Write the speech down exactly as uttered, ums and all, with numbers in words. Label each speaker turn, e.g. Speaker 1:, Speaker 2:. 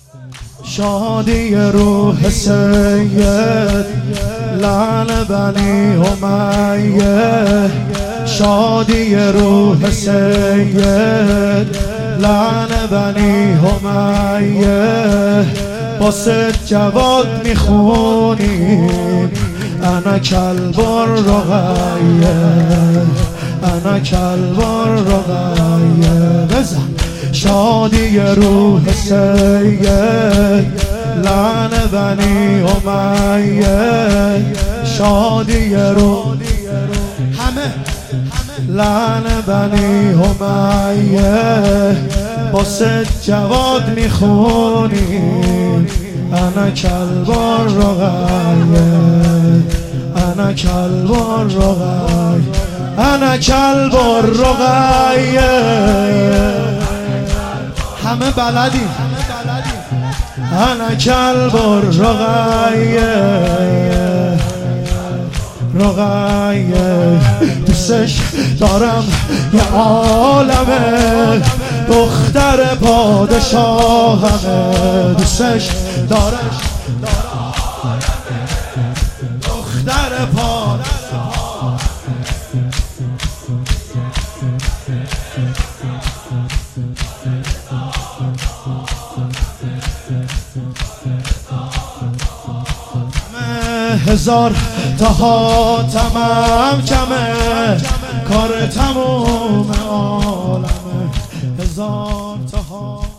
Speaker 1: شادی روح سید لعن بنی امیه، شادی روح سید لعن بنی امیه. با سید جواد میخونیم انا کلب الرقیه، انا کلب الرقیه. بزن شادی روح سید لعن بنی امیه، شادی روح همه لعن بنی امیه. با سید جواد میخونیم انا کلب الرقیه، انا کلب الرقیه، انا کلب الرقیه. همه بلدی انا کلب الرقیه، رقیه. دوستش دارم یه عالمه، دختر پادشاهمه. دوستش دارم دختر پادشاه. هزار تا تمام کمه، کار تموم عالمه. هزار تا